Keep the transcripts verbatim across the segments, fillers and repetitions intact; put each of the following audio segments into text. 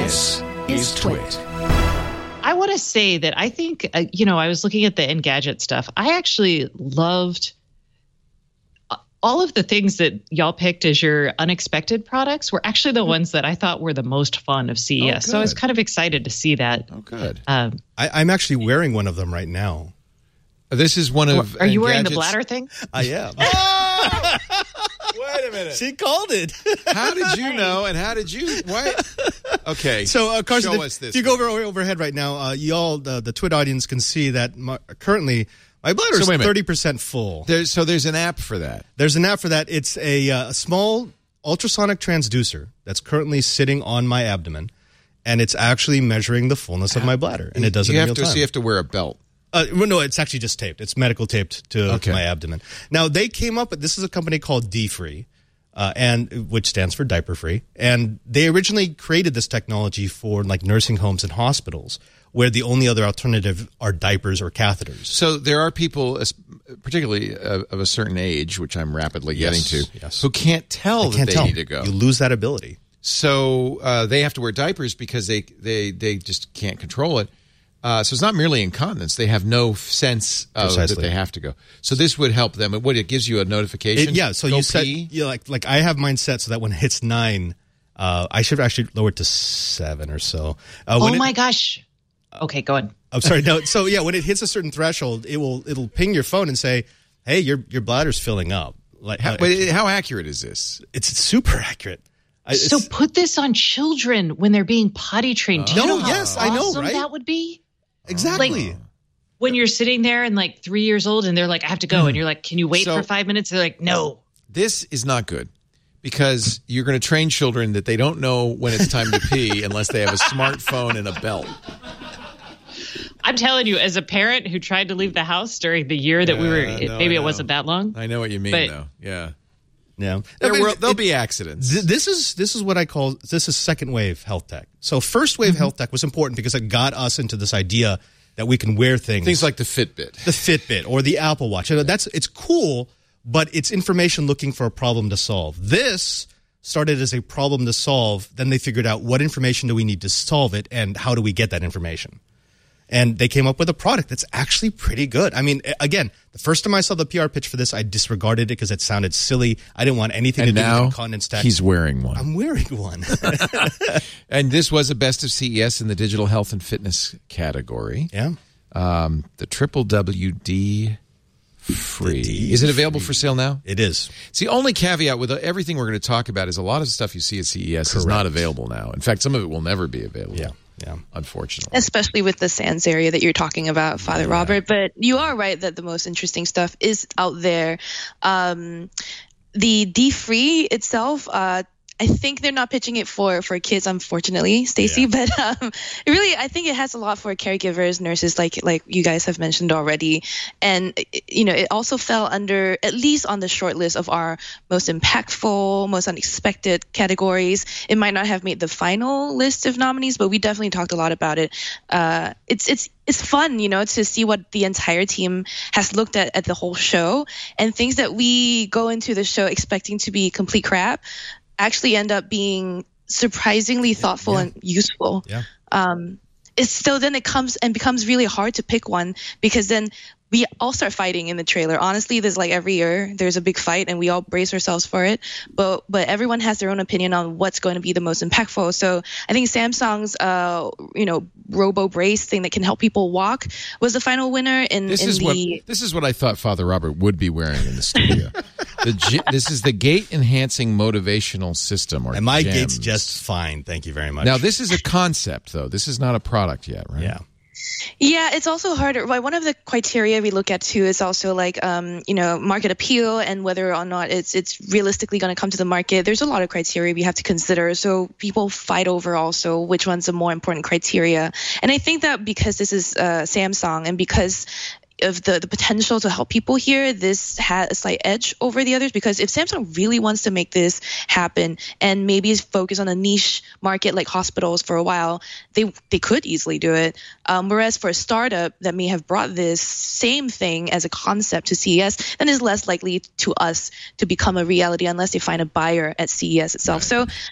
This is Twit. I want to say that I think, uh, you know, I was looking at the Engadget stuff. I actually loved all of the things that y'all picked as your unexpected products were actually the ones that I thought were the most fun of C E S. Oh, so I was kind of excited to see that. Oh, good. Um, I, I'm actually wearing one of them right now. This is one of. Are you Engadget's... wearing the bladder thing? I am. Oh! Wait a minute. She called it. How did you know? And how did you? What? Okay. So, uh, Carson, show if, us this. if you go over overhead right now, uh, y'all, the, the Twit audience can see that my, currently my bladder is so thirty percent full. There's, so there's an app for that. There's an app for that. It's a, uh, a small ultrasonic transducer that's currently sitting on my abdomen, and it's actually measuring the fullness of my bladder, and it does you it in have real to, time. So you have to wear a belt. Uh, well, no, it's actually just taped. It's medical taped to, Okay. to my abdomen. Now, they came up with, this is a company called D-Free, uh, and which stands for diaper free. And they originally created this technology for like nursing homes and hospitals, where the only other alternative are diapers or catheters. So there are people, particularly of a certain age, which I'm rapidly Yes, getting to, yes. who can't tell Can't that they tell. need to go. You lose that ability. So uh, they have to wear diapers because they, they, they just can't control it. Uh, so it's not merely incontinence. They have no sense of Precisely. that they have to go. So this would help them. What, it gives you a notification? It, yeah, so Go you set, pee? you know, like, like I have mine set so that when it hits nine, uh, I should actually lower it to seven or so. Uh, Oh when my it, gosh. Okay, go on. I'm sorry. No. So yeah, when it hits a certain threshold, it will it'll ping your phone and say, "Hey, your your bladder's filling up." Like, How, uh, but it- how accurate is this? it's super accurate. I, So it's- put this on children when they're being potty trained. Do you No, know how yes, I know, awesome right? that would be? exactly. Like, when you're sitting there and like three years old and they're like, I have to go. And you're like, can you wait So- for five minutes? They're like, no. This is not good because you're going to train children that they don't know when it's time to pee unless they have a smartphone and a belt. I'm telling you, as a parent who tried to leave the house during the year that we were, Yeah, no, maybe I it wasn't know. that long. I know what you mean, But- though. Yeah. Yeah, There I mean, will, it- there'll be accidents. th- this is this is what I call this is second wave health tech. So first wave health tech was important because it got us into this idea that we can wear things, Things like the Fitbit. the Fitbit or the Apple Watch. You know, that's it's cool, but it's information looking for a problem to solve. This started as a problem to solve. Then they figured out what information do we need to solve it, and how do we get that information. And they came up with a product that's actually pretty good. I mean, again, the first time I saw the P R pitch for this, I disregarded it because it sounded silly. I didn't want anything And to do now with incontinence tech. he's wearing one. I'm wearing one. And this was a best of C E S in the digital health and fitness category. Yeah. Um, the triple W D free. D Is it available for sale now? It is. It's the only caveat with everything we're going to talk about is a lot of stuff you see at C E S is Correct. not available now. In fact, some of it will never be available. Yeah. Yeah. Unfortunately. Especially with the SANS area that you're talking about, Father Robert. But you are right that the most interesting stuff is out there. Um, the D-Free itself, uh, I think they're not pitching it for, for kids, unfortunately, Stacey. Yeah. But um, really, I think it has a lot for caregivers, nurses, like like you guys have mentioned already. And, you know, it also fell under, at least on the short list of our most impactful, most unexpected categories. It might not have made the final list of nominees, but we definitely talked a lot about it. Uh, it's it's it's fun, you know, to see what the entire team has looked at at the whole show, and things that we go into the show expecting to be complete crap actually end up being surprisingly thoughtful Yeah. and useful. Yeah. Um, it's so then it comes and becomes really hard to pick one, because then we all start fighting in the trailer. Honestly, there's like every year there's a big fight and we all brace ourselves for it. But but everyone has their own opinion on what's going to be the most impactful. So I think Samsung's uh you know Robo Brace thing that can help people walk was the final winner in, This in is the what this is what I thought Father Robert would be wearing in the studio. the G, this is the gait enhancing motivational system, or And my GEMS. gate's just fine. Thank you very much. Now this is a concept, though. This is not a product yet, right? Yeah. Yeah, it's also harder. Well, one of the criteria we look at too is also like, um, you know, market appeal and whether or not it's it's realistically going to come to the market. There's a lot of criteria we have to consider. So people fight over also which one's the more important criteria. And I think that because this is uh, Samsung and because of the, the potential to help people here, this had a slight edge over the others, because if Samsung really wants to make this happen and maybe focus on a niche market like hospitals for a while, they they could easily do it. Um, whereas for a startup that may have brought this same thing as a concept to C E S, then is less likely to us to become a reality unless they find a buyer at C E S itself. So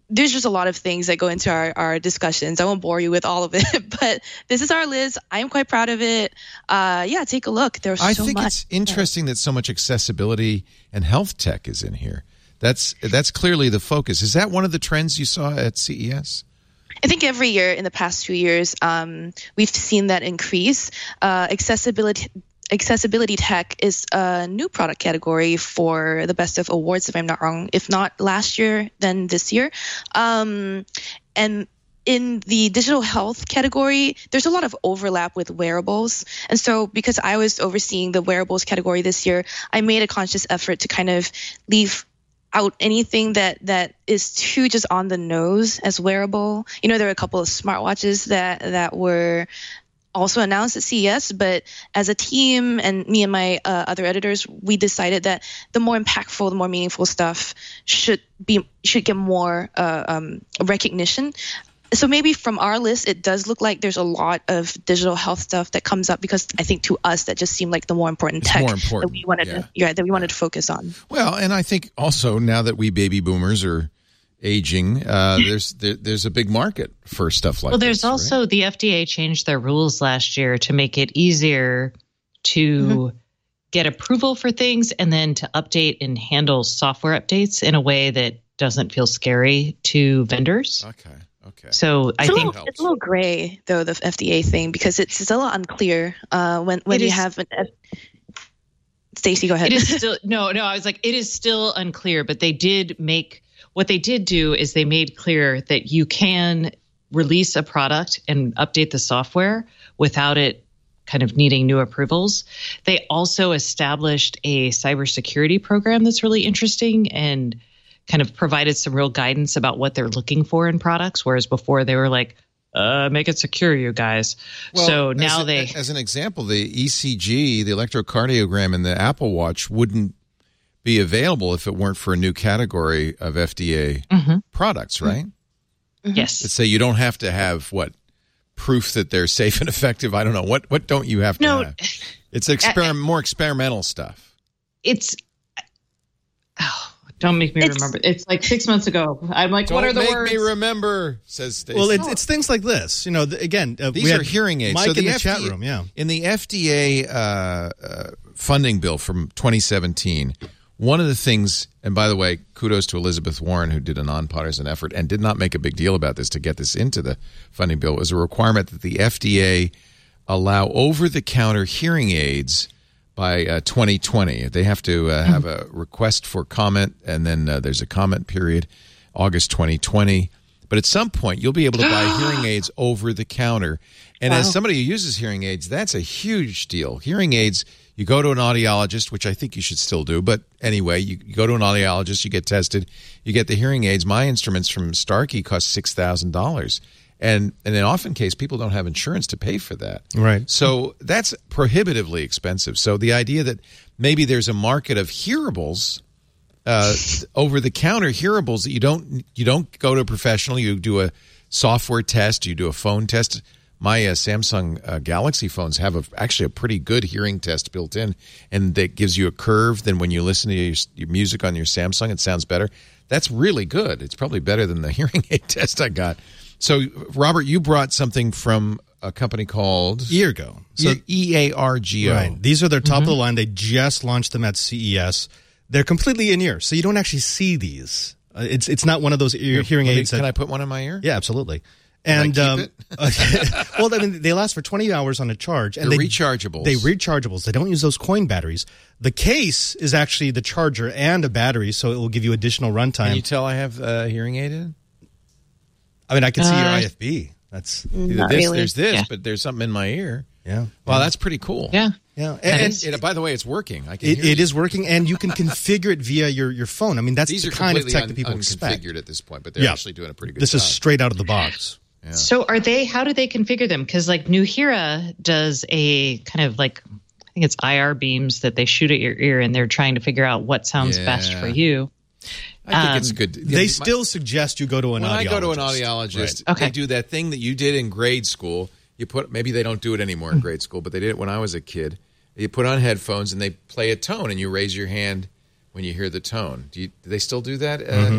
there's just a lot of things that go into our, our discussions. I won't bore you with all of it, but this is our list. I'm quite proud of it. Uh, yeah, take a look. There's I so think much. it's interesting that so much accessibility and health tech is in here. That's that's clearly the focus. Is that one of the trends you saw at C E S? I think every year in the past few years, um, we've seen that increase. Uh, accessibility accessibility tech is a new product category for the Best of Awards, if I'm not wrong. If not last year, then this year. Um, and in the digital health category, there's a lot of overlap with wearables. And so because I was overseeing the wearables category this year, I made a conscious effort to kind of leave out anything that, that is too just on the nose as wearable. You know, there were a couple of smartwatches that, that were also announced at C E S, but as a team and me and my uh, other editors, we decided that the more impactful, the more meaningful stuff should be should get more uh, um, recognition. So maybe from our list, it does look like there's a lot of digital health stuff that comes up because I think to us that just seemed like the more important it's tech more important. that we wanted yeah. to yeah that we wanted to focus on. Well, and I think also now that we baby boomers are aging, uh, there's there, there's a big market for stuff like well, there's this, also right? the F D A changed their rules last year to make it easier to mm-hmm. get approval for things and then to update and handle software updates in a way that doesn't feel scary to vendors. Okay. Okay. So I it's think a little, it's a little gray though, the F D A thing, because it's, it's a little unclear uh, when when it you is, have an F- Stacey, go ahead. It is still no, no. I was like, it is still unclear, but they did make what they did do is they made clear that you can release a product and update the software without it kind of needing new approvals. They also established a cybersecurity program that's really interesting and kind of provided some real guidance about what they're looking for in products, whereas before they were like, uh, make it secure, you guys. Well, so now as, they... As an example, the E C G, the electrocardiogram in the Apple Watch wouldn't be available if it weren't for a new category of F D A mm-hmm. products, right? Mm-hmm. Yes. Let's say you don't have to have, what, proof that they're safe and effective? I don't know. What What don't you have to no, have? It's exper- I, more experimental stuff. It's... Oh. Don't make me it's, remember. It's like six months ago. I'm like, what are the words? Don't make me remember, says Stacey. Well, it's, it's things like this. You know, the, again, uh, these we are had hearing aids. Mike so in the, the F D A, chat room, yeah. In the F D A uh, uh, funding bill from twenty seventeen, one of the things, and by the way, kudos to Elizabeth Warren, who did a nonpartisan effort and did not make a big deal about this to get this into the funding bill, was a requirement that the F D A allow over-the-counter hearing aids by uh, twenty twenty. They have to uh, have a request for comment, and then uh, there's a comment period, August twenty twenty. But at some point, you'll be able to buy hearing aids over the counter. And wow. as somebody who uses hearing aids, that's a huge deal. Hearing aids, you go to an audiologist, which I think you should still do. But anyway, you, you go to an audiologist, you get tested, you get the hearing aids. My instruments from Starkey cost six thousand dollars. And, and in often case, people don't have insurance to pay for that. Right. So that's prohibitively expensive. So the idea that maybe there's a market of hearables, uh, over-the-counter hearables that you don't you don't go to a professional. You do a software test. You do a phone test. My uh, Samsung uh, Galaxy phones have a, actually a pretty good hearing test built in, and that gives you a curve. Then when you listen to your, your music on your Samsung, it sounds better. That's really good. It's probably better than the hearing aid test I got. So, Robert, you brought something from a company called Eargo. So E A R G O. Right. These are their top mm-hmm. of the line. They just launched them at C E S. They're completely in ear, so you don't actually see these. Uh, it's it's not one of those ear, hearing aids. Can that, I put one in my ear? Yeah, absolutely. And Can I keep um, it? well, I mean, they last for twenty hours on a charge. And They're they, rechargeables. They rechargeables. They don't use those coin batteries. The case is actually the charger and a battery, so it will give you additional runtime. Can you tell I have a hearing aid in? I mean, I can see uh, your I F B. That's not this, really. There's this, yeah. but there's something in my ear. Yeah. Wow, that's pretty cool. Yeah. Yeah. And, And, and and by the way, it's working. I can it, hear it you. is working, and you can configure it via your, your phone. I mean, that's These the are kind of completely tech that people un- expect. unconfigured at this point, but they're Yeah. actually doing a pretty good This job. is straight out of the box. Yeah. So are they, how do they configure them? Because like Nuheara does a kind of like, I think it's I R beams that they shoot at your ear and they're trying to figure out what sounds Yeah. best for you. I think Um, it's good. They My- still suggest you go to an when audiologist. I go to an audiologist, Right. Okay. they do that thing that you did in grade school. You put maybe they don't do it anymore in grade school, but they did it when I was a kid. You put on headphones and they play a tone, and you raise your hand when you hear the tone. Do, you, do they still do that? Uh, Mm-hmm.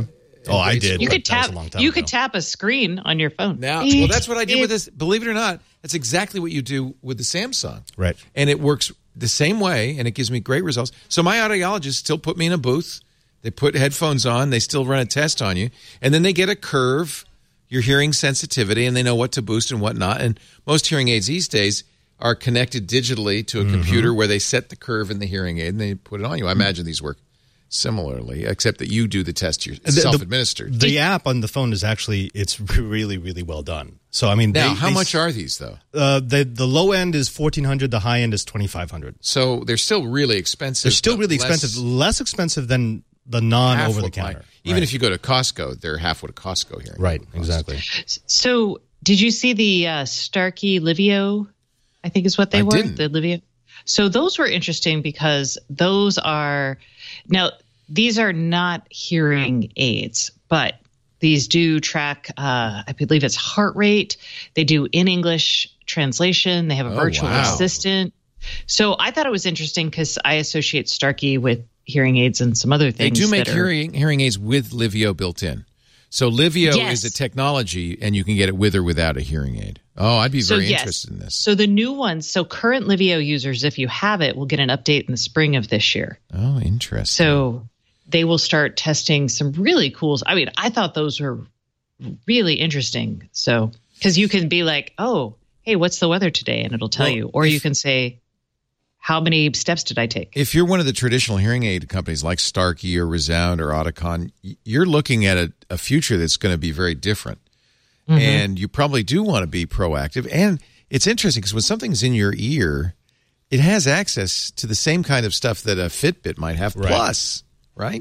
Oh, I did. You but could that was tap. a long time You ago. could tap a screen on your phone. Now, well, that's what I did with this. Believe it or not, that's exactly what you do with the Samsung. Right. And it works the same way, and it gives me great results. So my audiologists still put me in a booth. They put headphones on. They still run a test on you. And then they get a curve, your hearing sensitivity, and they know what to boost and what not. And most hearing aids these days are connected digitally to a mm-hmm. computer where they set the curve in the hearing aid, and they put it on you. I imagine these work similarly, except that you do the test yourself, self-administered. The, the app on the phone is actually, it's really, really well done. So, I mean, now, they, how they, much are these, though? Uh, the, the low end is fourteen hundred dollars, the high end is twenty-five hundred dollars. So they're still really expensive. They're still really less, expensive, less expensive than the non-over-the-counter. Even right. if you go to Costco, they're half what a Costco hearing Right, costs. exactly. So, did you see the uh, Starkey Livio? I think is what they I were. Didn't. The Livio. So those were interesting because those are now these are not hearing aids, but these do track. Uh, I believe it's heart rate. They do in English translation. They have a Oh, virtual wow. assistant. So I thought it was interesting because I associate Starkey with hearing aids and some other They things. do make that are, hearing hearing aids with Livio built in. So Livio Yes. is a technology, and you can get it with or without a hearing aid. Oh, I'd be So, very yes. interested in this. So the new ones, so current Livio users, if you have it, will get an update in the spring of this year. Oh, interesting. So they will start testing some really cool. I mean, I thought those were really interesting. So because you can be like, oh, hey, what's the weather today? And it'll tell Well, you. Or if- you can say, how many steps did I take? If you're one of the traditional hearing aid companies like Starkey or Resound or Oticon, y- you're looking at a, a future that's going to be very different. Mm-hmm. And you probably do want to be proactive. And it's interesting because when something's in your ear, it has access to the same kind of stuff that a Fitbit might have Right. plus, right?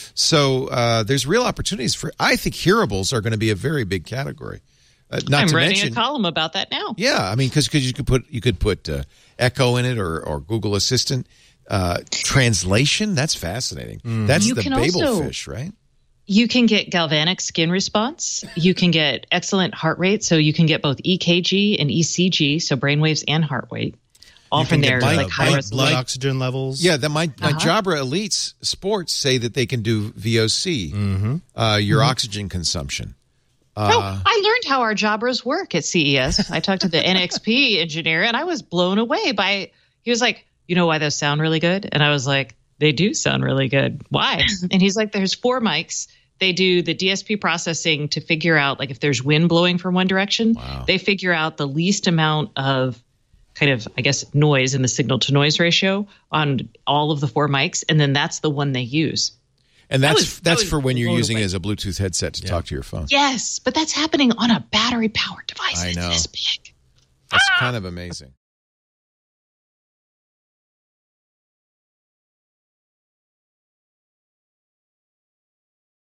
So uh, there's real opportunities for, I think hearables are going to be a very big category. Uh, not I'm to writing mention, a column about that now. yeah, I mean, because you could put you could put uh, Echo in it or, or Google Assistant. Uh, translation, that's fascinating. That's You the can Babel also- fish, right? You can get galvanic skin response. You can get excellent heart rate. So you can get both E K G and E C G, so brainwaves and heart rate. All You from can get there, blood- like high blood, resolution. blood oxygen levels. Yeah, that my, my Uh-huh. Jabra Elites Sports say that they can do V O C, Mm-hmm. uh, your oxygen consumption. Uh, Oh, I learned how our Jabras work at C E S. I talked to the N X P engineer, and I was blown away by. He was like, "You know why those sound really good?" And I was like, "They do sound really good. Why?" And he's like, "There's four mics. They do the D S P processing to figure out like if there's wind blowing from one direction. Wow. They figure out the least amount of kind of, I guess, noise in the signal to noise ratio on all of the four mics, and then that's the one they use." and that's was- I that's was for when you're blown using away. it as a Bluetooth headset to talk to your phone. Yes, but that's happening on a battery powered device. I It's know. this big. That's kind of amazing.